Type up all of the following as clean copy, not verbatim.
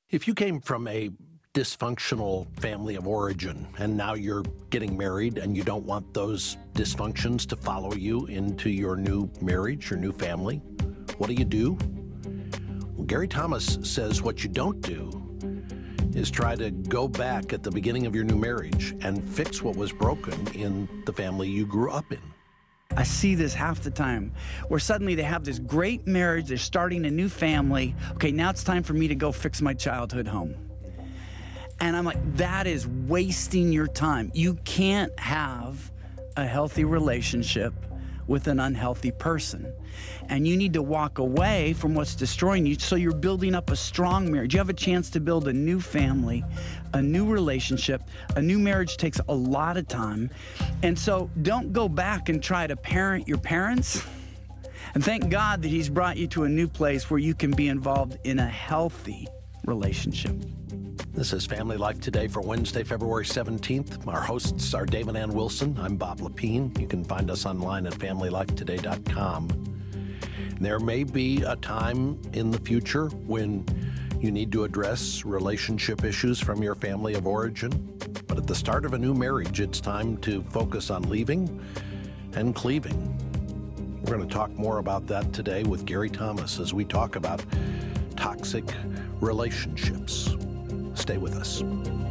If you came from a dysfunctional family of origin and now you're getting married and you don't want those dysfunctions to follow you into your new marriage, your new family, what do? Well, Gary Thomas says what you don't do is try to go back at the beginning of your new marriage and fix what was broken in the family you grew up in. I see this half the time, where suddenly they have this great marriage, they're starting a new family. Okay, now it's time for me to go fix my childhood home. And I'm like, that is wasting your time. You can't have a healthy relationship with an unhealthy person. And you need to walk away from what's destroying you so you're building up a strong marriage. You have a chance to build a new family, a new relationship. A new marriage takes a lot of time. And so don't go back and try to parent your parents. And thank God that He's brought you to a new place where you can be involved in a healthy relationship. This is Family Life Today for Wednesday, February 17th. Our hosts are Dave and Ann Wilson. I'm Bob Lepine. You can find us online at FamilyLifeToday.com. There may be a time in the future when you need to address relationship issues from your family of origin. But at the start of a new marriage, it's time to focus on leaving and cleaving. We're going to talk more about that today with Gary Thomas as we talk about toxic relationships. Stay with us.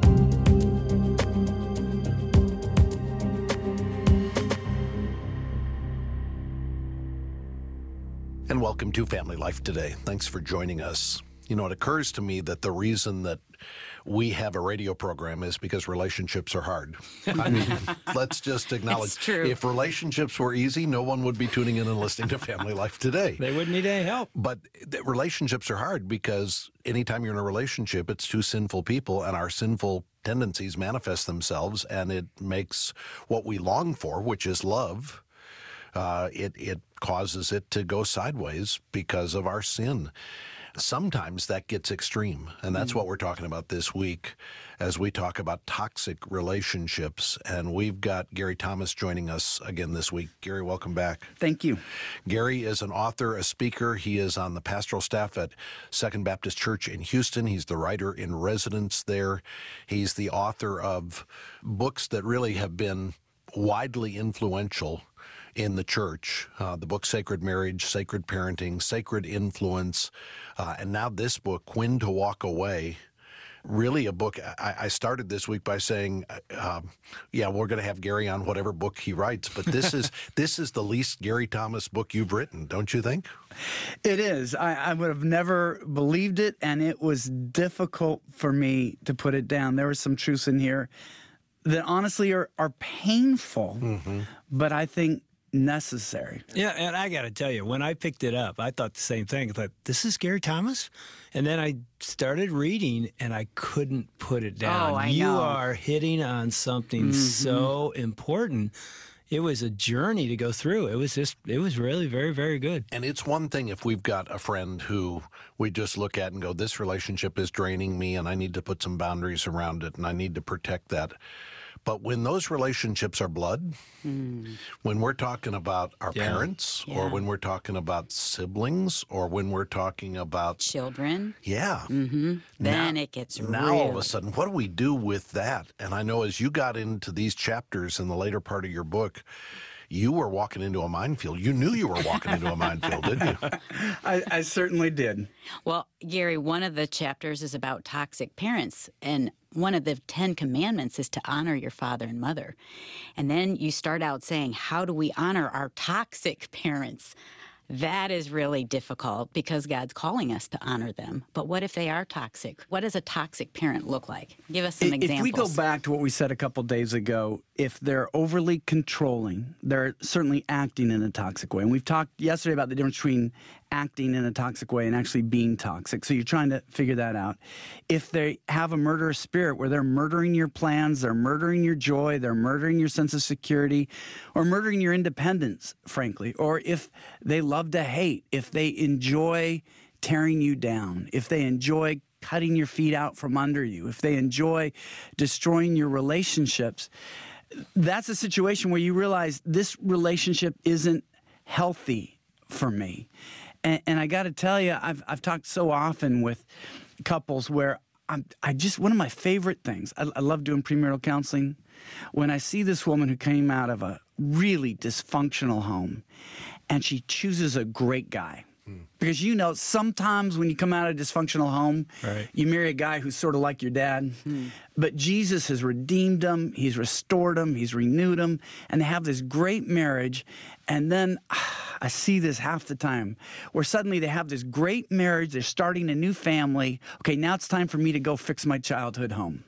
And welcome to Family Life Today. Thanks for joining us. You know, it occurs to me that the reason that we have a radio program is because relationships are hard. I mean, let's just acknowledge, if relationships were easy, no one would be tuning in and listening to Family Life Today. They wouldn't need any help. But relationships are hard because anytime you're in a relationship, it's two sinful people, and our sinful tendencies manifest themselves, and it makes what we long for, which is love, it causes it to go sideways because of our sin. Sometimes that gets extreme, and that's what we're talking about this week as we talk about toxic relationships. And we've got Gary Thomas joining us again this week. Gary, welcome back. Thank you. Gary is an author, a speaker. He is on the pastoral staff at Second Baptist Church in Houston. He's the writer in residence there. He's the author of books that really have been widely influential in the church, the book Sacred Marriage, Sacred Parenting, Sacred Influence, and now this book, When to Walk Away. Really a book, I started this week by saying, we're going to have Gary on whatever book he writes, but this is the least Gary Thomas book you've written, don't you think? It is. I would have never believed it, and it was difficult for me to put it down. There were some truths in here that honestly are painful, but I think necessary. Yeah, and I got to tell you, when I picked it up, I thought the same thing. I thought, this is Gary Thomas? And then I started reading, and I couldn't put it down. Oh, I You know. are hitting on something so important. It was a journey to go through. It was really very, very good. And it's one thing if we've got a friend who we just look at and go, this relationship is draining me, and I need to put some boundaries around it, and I need to protect that. But when those relationships are blood, when we're talking about our parents, or when we're talking about siblings, or when we're talking about children. Then it gets now all of a sudden, what do we do with that? And I know as you got into these chapters in the later part of your book, you were walking into a minefield. You knew you were walking into a minefield, didn't you? I certainly did. Well, Gary, one of the chapters is about toxic parents, and one of the 10 commandments is to honor your father and mother. And then you start out saying, how do we honor our toxic parents? That is really difficult because God's calling us to honor them. But what if they are toxic? What does a toxic parent look like? Give us some examples. If we go back to what we said a couple days ago, if they're overly controlling, they're certainly acting in a toxic way. And we've talked yesterday about the difference between acting in a toxic way and actually being toxic. So you're trying to figure that out. If they have a murderous spirit where they're murdering your plans, they're murdering your joy, they're murdering your sense of security, or murdering your independence, frankly, or if they love to hate, if they enjoy tearing you down, if they enjoy cutting your feet out from under you, if they enjoy destroying your relationships, that's a situation where you realize this relationship isn't healthy for me. And I got to tell you, I've talked so often with couples where I just, one of my favorite things, I love doing premarital counseling. When I see this woman who came out of a really dysfunctional home and she chooses a great guy. Because sometimes when you come out of a dysfunctional home, right, you marry a guy who's sort of like your dad. But Jesus has redeemed them, he's restored them, he's renewed them, and they have this great marriage. And then I see this half the time, where suddenly they have this great marriage, they're starting a new family. Okay, now it's time for me to go fix my childhood home.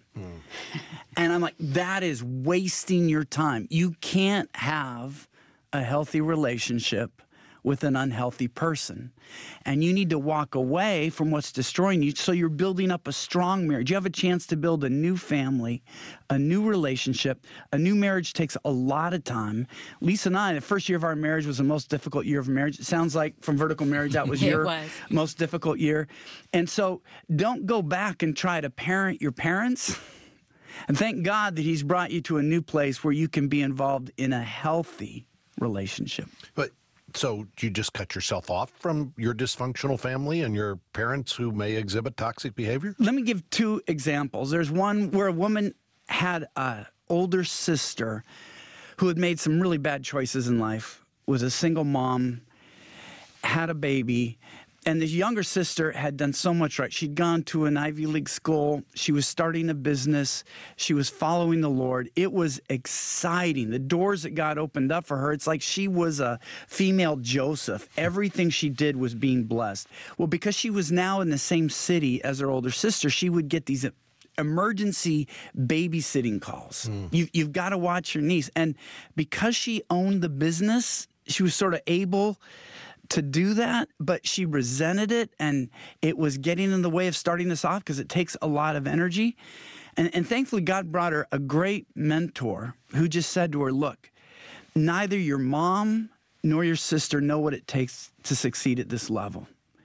And I'm like, that is wasting your time. You can't have a healthy relationship with an unhealthy person. And you need to walk away from what's destroying you so you're building up a strong marriage. You have a chance to build a new family, a new relationship. A new marriage takes a lot of time. Lisa and I, the first year of our marriage was the most difficult year of marriage. It sounds like from Vertical Marriage, that was your most difficult year. And so don't go back and try to parent your parents. And thank God that he's brought you to a new place where you can be involved in a healthy relationship. But so you just cut yourself off from your dysfunctional family and your parents who may exhibit toxic behavior? Let me give two examples. There's one where a woman had an older sister who had made some really bad choices in life, was a single mom, had a baby, and the younger sister had done so much right. She'd gone to an Ivy League school. She was starting a business. She was following the Lord. It was exciting. The doors that God opened up for her, it's like she was a female Joseph. Everything she did was being blessed. Well, because she was now in the same city as her older sister, she would get these emergency babysitting calls. You've got to watch your niece. And because she owned the business, she was sort of able to do that, but she resented it, and it was getting in the way of starting this off because it takes a lot of energy. And thankfully, God brought her a great mentor who just said to her, look, neither your mom nor your sister know what it takes to succeed at this level.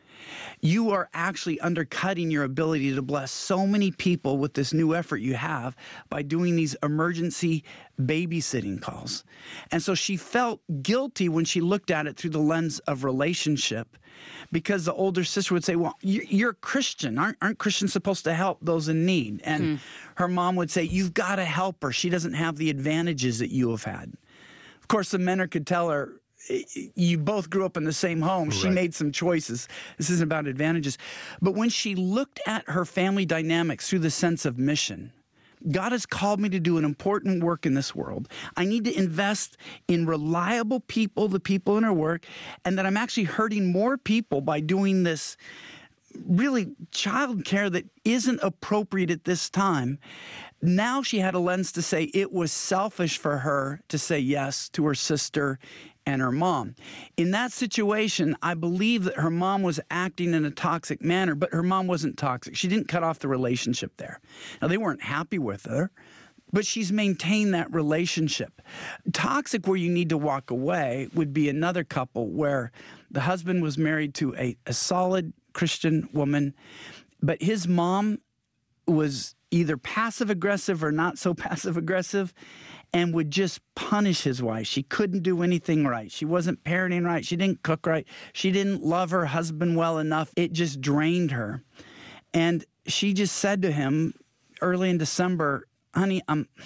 You are actually undercutting your ability to bless so many people with this new effort you have by doing these emergency babysitting calls. And so she felt guilty when she looked at it through the lens of relationship, because the older sister would say, well, you're a Christian. Aren't Christians supposed to help those in need? And her mom would say, you've got to help her. She doesn't have the advantages that you have had. Of course, the mentor could tell her, you both grew up in the same home. She made some choices. This isn't about advantages. But when she looked at her family dynamics through the sense of mission, God has called me to do an important work in this world. I need to invest in reliable people, the people in her work, and that I'm actually hurting more people by doing this really child care that isn't appropriate at this time. Now she had a lens to say it was selfish for her to say yes to her sister and her mom. In that situation, I believe that her mom was acting in a toxic manner, but her mom wasn't toxic. She didn't cut off the relationship there. Now, they weren't happy with her, but she's maintained that relationship. Toxic, where you need to walk away, would be another couple where the husband was married to a solid Christian woman, but his mom was either passive-aggressive or not so passive-aggressive, and would just punish his wife. She couldn't do anything right. She wasn't parenting right. She didn't cook right. She didn't love her husband well enough. It just drained her. And she just said to him early in December, honey,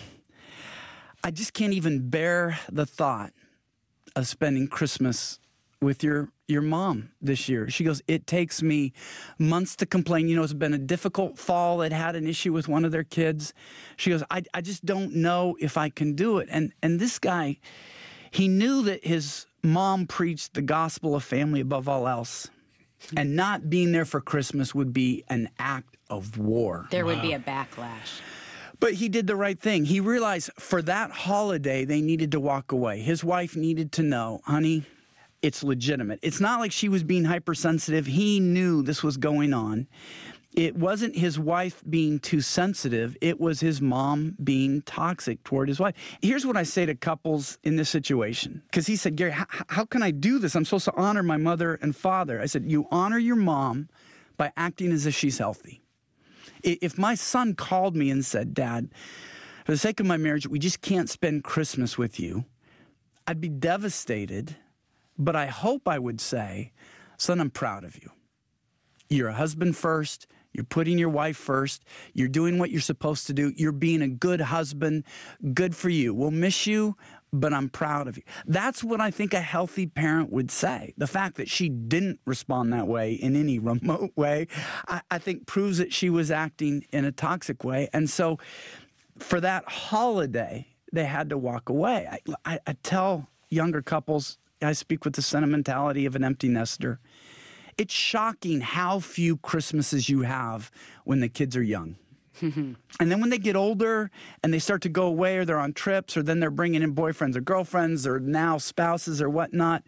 I just can't even bear the thought of spending Christmas with your mom this year. She goes, it takes me months to complain. You know, it's been a difficult fall. It had an issue with one of their kids. She goes, I just don't know if I can do it. And this guy, he knew that his mom preached the gospel of family above all else. And not being there for Christmas would be an act of war. There would be a backlash. But he did the right thing. He realized for that holiday, they needed to walk away. His wife needed to know, honey, it's legitimate. It's not like she was being hypersensitive. He knew this was going on. It wasn't his wife being too sensitive. It was his mom being toxic toward his wife. Here's what I say to couples in this situation. Because he said, Gary, how can I do this? I'm supposed to honor my mother and father. I said, you honor your mom by acting as if she's healthy. If my son called me and said, Dad, for the sake of my marriage, we just can't spend Christmas with you, I'd be devastated. But I hope I would say, son, I'm proud of you. You're a husband first. You're putting your wife first. You're doing what you're supposed to do. You're being a good husband. Good for you. We'll miss you, but I'm proud of you. That's what I think a healthy parent would say. The fact that she didn't respond that way in any remote way, I think proves that she was acting in a toxic way. And so for that holiday, they had to walk away. I tell younger couples, I speak with the sentimentality of an empty nester. It's shocking how few Christmases you have when the kids are young. And then when they get older and they start to go away or they're on trips or then they're bringing in boyfriends or girlfriends or now spouses or whatnot,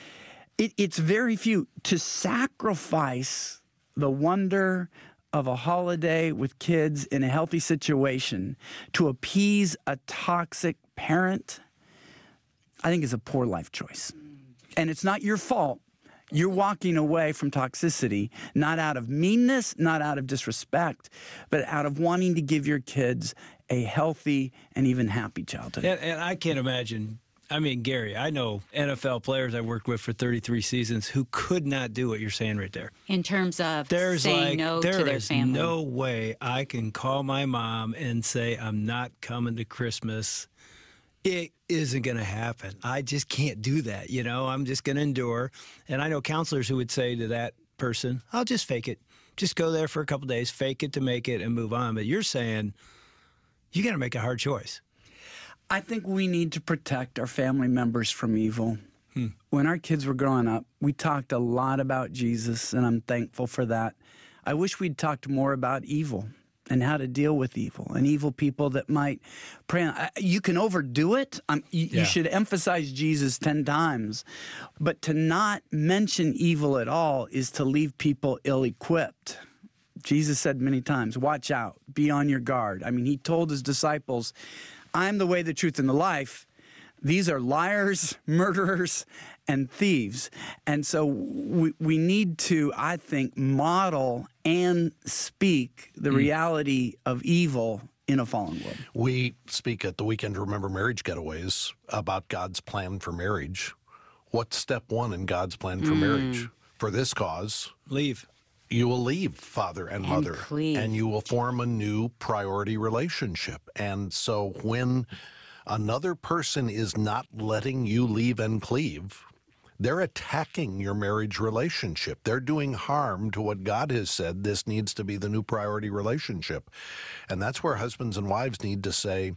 it's very few. To sacrifice the wonder of a holiday with kids in a healthy situation to appease a toxic parent, I think is a poor life choice. And it's not your fault. You're walking away from toxicity, not out of meanness, not out of disrespect, but out of wanting to give your kids a healthy and even happy childhood. And I can't imagine. I mean, Gary, I know NFL players I worked with for 33 seasons who could not do what you're saying right there. In terms of saying no to their family. There is no way I can call my mom and say, I'm not coming to Christmas. It isn't going to happen. I just can't do that. You know, I'm just going to endure. And I know counselors who would say to that person, I'll just fake it. Just go there for a couple of days, fake it to make it, and move on. But you're saying you got to make a hard choice. I think we need to protect our family members from evil. When our kids were growing up, we talked a lot about Jesus, and I'm thankful for that. I wish we'd talked more about evil and how to deal with evil and evil people that might prey on. You can overdo it. You should emphasize Jesus 10 times. But to not mention evil at all is to leave people ill-equipped. Jesus said many times, watch out, be on your guard. I mean, he told his disciples, I am the way, the truth, and the life. These are liars, murderers, and thieves. And so we need to, I think, model and speak the reality of evil in a fallen world. We speak at the Weekend to Remember Marriage Getaways about God's plan for marriage. What's step one in God's plan for marriage? For this cause, Leave. You will leave father and mother, cleave. and you will form a new priority relationship. And so when another person is not letting you leave and cleave, they're attacking your marriage relationship. They're doing harm to what God has said this needs to be the new priority relationship. And that's where husbands and wives need to say,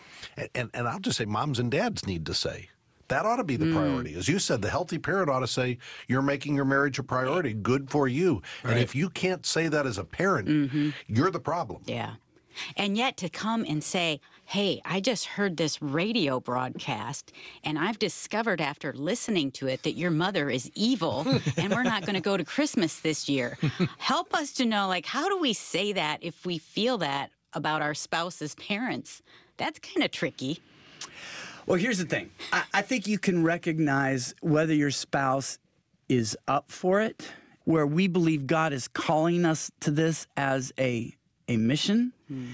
and I'll just say moms and dads need to say, that ought to be the priority. As you said, the healthy parent ought to say, you're making your marriage a priority. Good for you. Right. And if you can't say that as a parent, you're the problem. Yeah. And yet to come and say, hey, I just heard this radio broadcast, and I've discovered after listening to it that your mother is evil, and we're not going to go to Christmas this year. Help us to know, like, how do we say that if we feel that about our spouse's parents? That's kind of tricky. Well, here's the thing. I think you can recognize whether your spouse is up for it, where we believe God is calling us to this as a mission.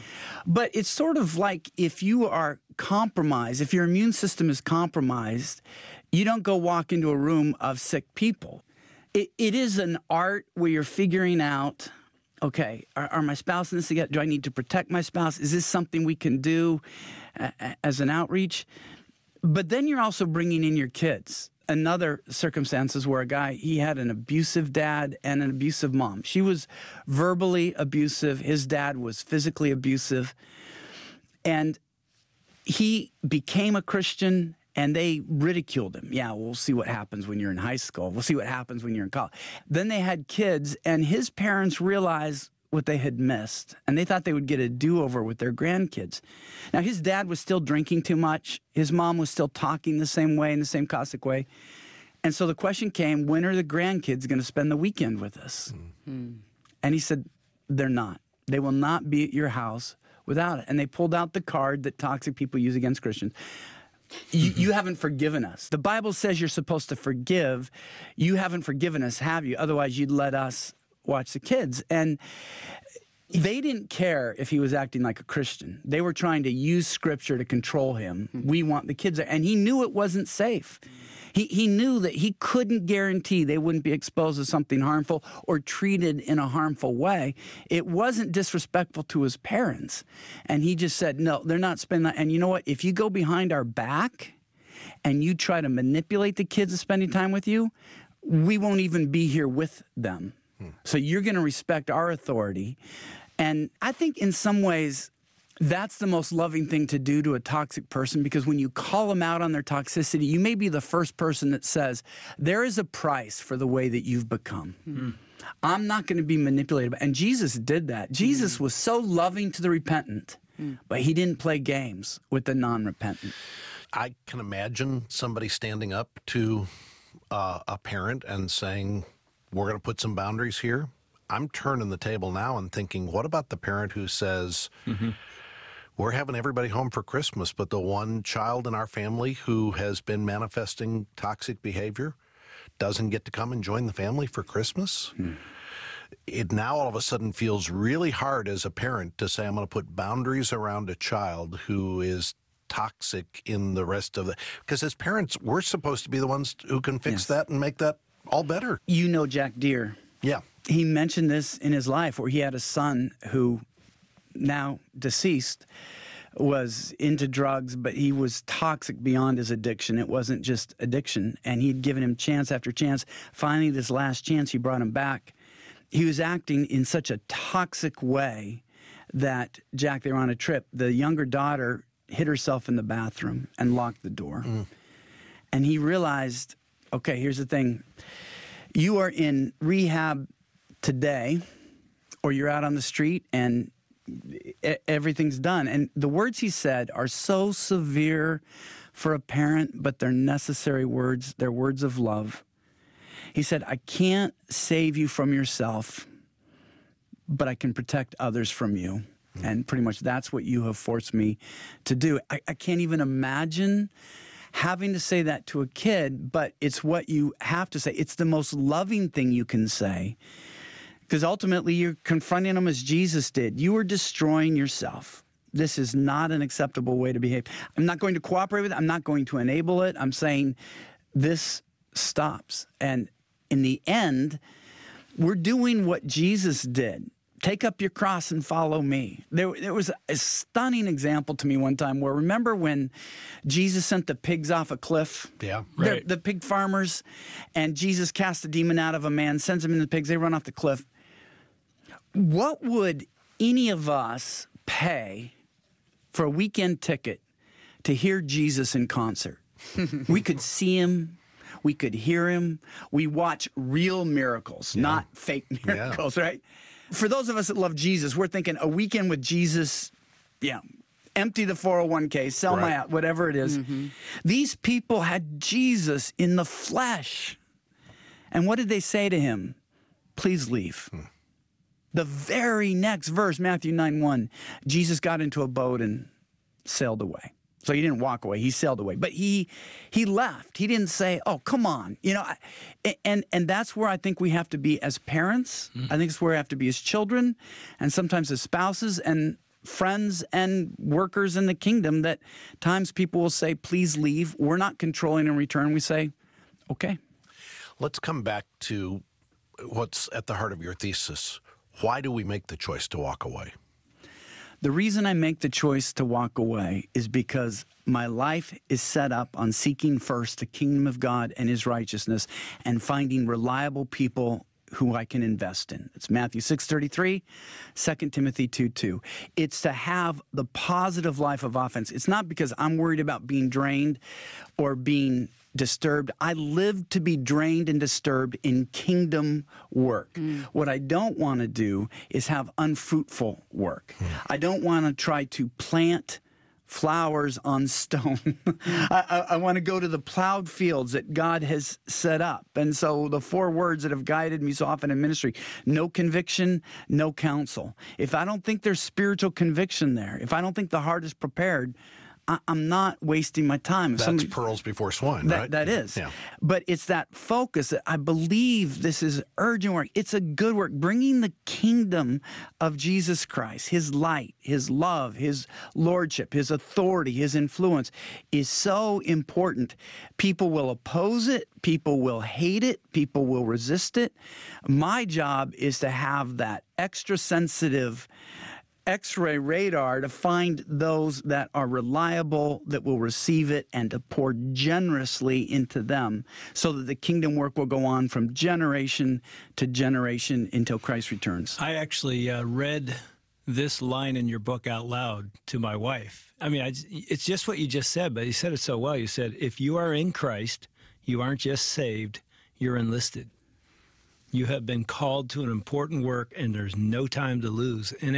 But it's sort of like if you are compromised, if your immune system is compromised, you don't go walk into a room of sick people. It is an art where you're figuring out, okay, are my spouse in this together? Do I need to protect my spouse? Is this something we can do as an outreach? But then you're also bringing in your kids. Another circumstances where a guy, he had an abusive dad and an abusive mom. She was verbally abusive. His dad was physically abusive. And he became a Christian, and they ridiculed him. Yeah, we'll see what happens when you're in high school. We'll see what happens when you're in college. Then they had kids, and his parents realized what they had missed, and they thought they would get a do-over with their grandkids. Now, his dad was still drinking too much. His mom was still talking the same way, in the same caustic way. And so the question came, when are the grandkids going to spend the weekend with us? And he said, they're not. They will not be at your house without it. And they pulled out the card that toxic people use against Christians. You haven't forgiven us. The Bible says you're supposed to forgive. You haven't forgiven us, have you? Otherwise, you'd let us watch the kids. And they didn't care if he was acting like a Christian. They were trying to use Scripture to control him. We want the kids there. And he knew it wasn't safe. He knew that he couldn't guarantee they wouldn't be exposed to something harmful or treated in a harmful way. It wasn't disrespectful to his parents. And he just said, no, they're not spending that. And you know what? If you go behind our back and you try to manipulate the kids into spending time with you, we won't even be here with them. So you're going to respect our authority. And I think in some ways, that's the most loving thing to do to a toxic person, because when you call them out on their toxicity, you may be the first person that says, there is a price for the way that you've become. I'm not going to be manipulated. And Jesus did that. Jesus was so loving to the repentant, but he didn't play games with the non-repentant. I can imagine somebody standing up to a parent and saying, we're going to put some boundaries here. I'm turning the table now and thinking, what about the parent who says, we're having everybody home for Christmas, but the one child in our family who has been manifesting toxic behavior doesn't get to come and join the family for Christmas? It now all of a sudden feels really hard as a parent to say, I'm going to put boundaries around a child who is toxic in the rest of the... Because as parents, we're supposed to be the ones who can fix that and make that all better. You know Jack Deere. Yeah. He mentioned this in his life where he had a son who, now deceased, was into drugs, but he was toxic beyond his addiction. It wasn't just addiction. And he'd given him chance after chance. Finally, this last chance, he brought him back. He was acting in such a toxic way that, Jack, they were on a trip. The younger daughter hid herself in the bathroom and locked the door. And he realized, okay, here's the thing. You are in rehab today, or you're out on the street and everything's done. And the words he said are so severe for a parent, but they're necessary words. They're words of love. He said, I can't save you from yourself, but I can protect others from you. And pretty much that's what you have forced me to do. I can't even imagine having to say that to a kid, but it's what you have to say. It's the most loving thing you can say, because ultimately you're confronting them as Jesus did. You are destroying yourself. This is not an acceptable way to behave. I'm not going to cooperate with it. I'm not going to enable it. I'm saying this stops. And in the end, we're doing what Jesus did. Take up your cross and follow me. There was a stunning example to me one time where, remember when Jesus sent the pigs off a cliff? Yeah, right. The pig farmers, and Jesus cast a demon out of a man, sends him in the pigs, they run off the cliff. What would any of us pay for a weekend ticket to hear Jesus in concert? We could see him. We could hear him. We watch real miracles, not fake miracles, right? For those of us that love Jesus, we're thinking a weekend with Jesus, empty the 401k, sell my out, whatever it is. These people had Jesus in the flesh. And what did they say to him? Please leave. The very next verse, Matthew 9:1, Jesus got into a boat and sailed away. So he didn't walk away, he sailed away. But he left. He didn't say, oh, come on. You know, and that's where I think we have to be as parents. I think it's where we have to be as children, and sometimes as spouses and friends and workers in the kingdom, that times people will say, please leave. We're not controlling in return. We say, okay. Let's come back to what's at the heart of your thesis. Why do we make the choice to walk away? The reason I make the choice to walk away is because my life is set up on seeking first the kingdom of God and his righteousness and finding reliable people who I can invest in. It's Matthew 6:33, 2 Timothy 2:2. It's to have the positive life of offense. It's not because I'm worried about being drained or being disturbed. I live to be drained and disturbed in kingdom work. What I don't want to do is have unfruitful work. I don't want to try to plant flowers on stone. I want to go to the plowed fields that God has set up. And so the 4 words that have guided me so often in ministry: no conviction, no counsel. If I don't think there's spiritual conviction there, if I don't think the heart is prepared, I'm not wasting my time. That's pearls before swine, right? That is. Yeah. But it's that focus that I believe this is urgent work. It's a good work, bringing the kingdom of Jesus Christ, his light, his love, his lordship, his authority, his influence is so important. People will oppose it. People will hate it. People will resist it. My job is to have that extra sensitive X-ray radar to find those that are reliable, that will receive it, and to pour generously into them so that the kingdom work will go on from generation to generation until Christ returns. I actually read this line in your book out loud to my wife. I mean, it's just what you just said, but you said it so well. You said, if you are in Christ, you aren't just saved, you're enlisted. You have been called to an important work, and there's no time to lose. And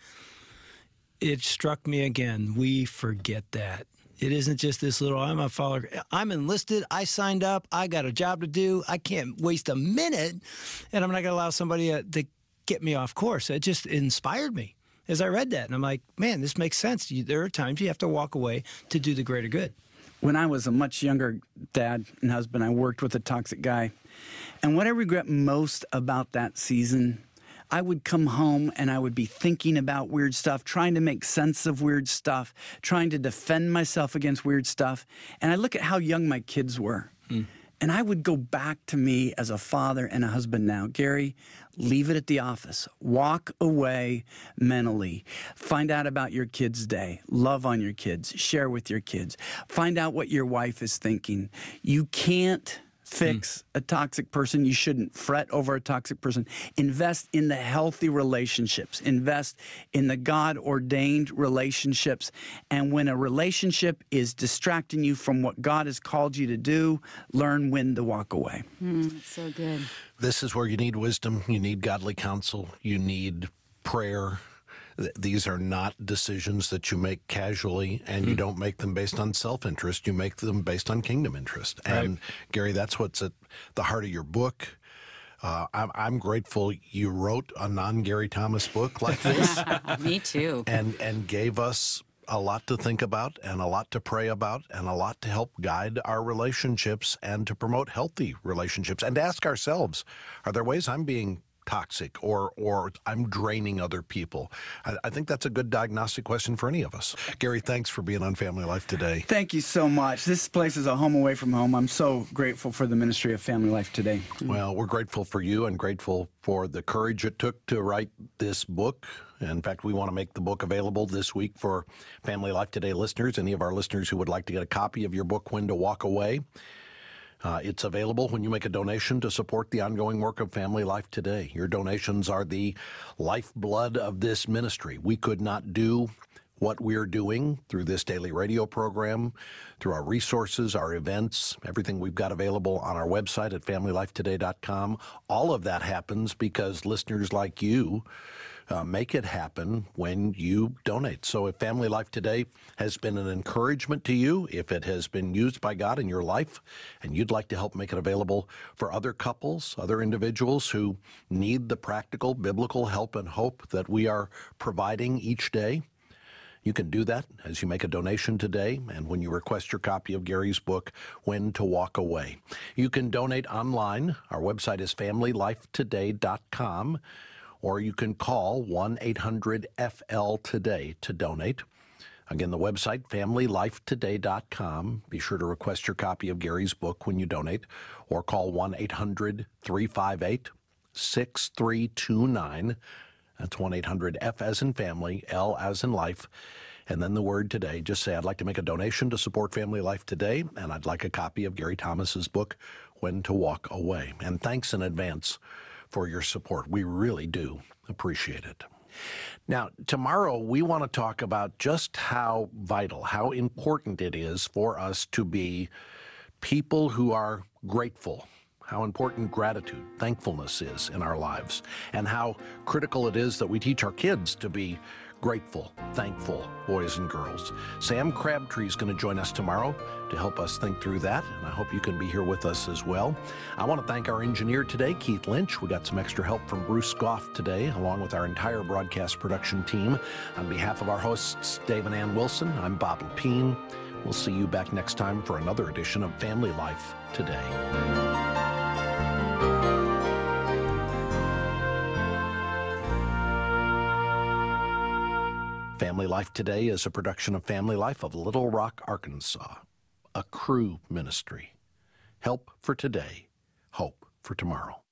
it struck me again. We forget that. It isn't just this little, I'm a follower. I'm enlisted. I signed up. I got a job to do. I can't waste a minute, and I'm not going to allow somebody to get me off course. It just inspired me as I read that. And I'm like, man, this makes sense. There are times you have to walk away to do the greater good. When I was a much younger dad and husband, I worked with a toxic guy. And what I regret most about that season, I would come home and I would be thinking about weird stuff, trying to make sense of weird stuff, trying to defend myself against weird stuff. And I look at how young my kids were. And I would go back to me as a father and a husband now. Gary, leave it at the office. Walk away mentally. Find out about your kids' day. Love on your kids. Share with your kids. Find out what your wife is thinking. You can't fix a toxic person. You shouldn't fret over a toxic person. Invest in the healthy relationships. Invest in the God-ordained relationships. And when a relationship is distracting you from what God has called you to do, learn when to walk away. That's so good. This is where you need wisdom. You need godly counsel. You need prayer. These are not decisions that you make casually, and you don't make them based on self-interest. You make them based on kingdom interest. Right. And, Gary, that's what's at the heart of your book. I'm grateful you wrote a non-Gary Thomas book like this. Me too. and gave us a lot to think about and a lot to pray about and a lot to help guide our relationships and to promote healthy relationships and to ask ourselves, are there ways I'm being toxic or I'm draining other people? I think that's a good diagnostic question for any of us. Gary, thanks for being on Family Life Today. Thank you so much. This place is a home away from home. I'm so grateful for the ministry of Family Life Today. Well, we're grateful for you and grateful for the courage it took to write this book. In fact, we want to make the book available this week for Family Life Today listeners. Any of our listeners who would like to get a copy of your book, When to Walk Away, it's available when you make a donation to support the ongoing work of Family Life Today. Your donations are the lifeblood of this ministry. We could not do what we're doing through this daily radio program, through our resources, our events, everything we've got available on our website at familylifetoday.com. All of that happens because listeners like you make it happen when you donate. So if Family Life Today has been an encouragement to you, if it has been used by God in your life, and you'd like to help make it available for other couples, other individuals who need the practical biblical help and hope that we are providing each day, you can do that as you make a donation today and when you request your copy of Gary's book, When to Walk Away. You can donate online. Our website is familylifetoday.com. Or you can call 1-800-FL-TODAY to donate. Again, the website, familylifetoday.com. Be sure to request your copy of Gary's book when you donate, or call 1-800-358-6329. That's 1-800-F as in family, L as in life, and then the word today. Just say, I'd like to make a donation to support Family Life Today, and I'd like a copy of Gary Thomas's book, When to Walk Away. And thanks in advance for your support. We really do appreciate it. Now, tomorrow we want to talk about just how vital, how important it is for us to be people who are grateful, how important gratitude, thankfulness is in our lives, and how critical it is that we teach our kids to be grateful, thankful boys and girls. Sam Crabtree is going to join us tomorrow to help us think through that, and I hope you can be here with us as well. I want to thank our engineer today, Keith Lynch. We got some extra help from Bruce Goff today, along with our entire broadcast production team. On behalf of our hosts, Dave and Ann Wilson, I'm Bob Lepine. We'll see you back next time for another edition of Family Life Today. Family Life Today is a production of Family Life of Little Rock, Arkansas, a Cru ministry. Help for today, hope for tomorrow.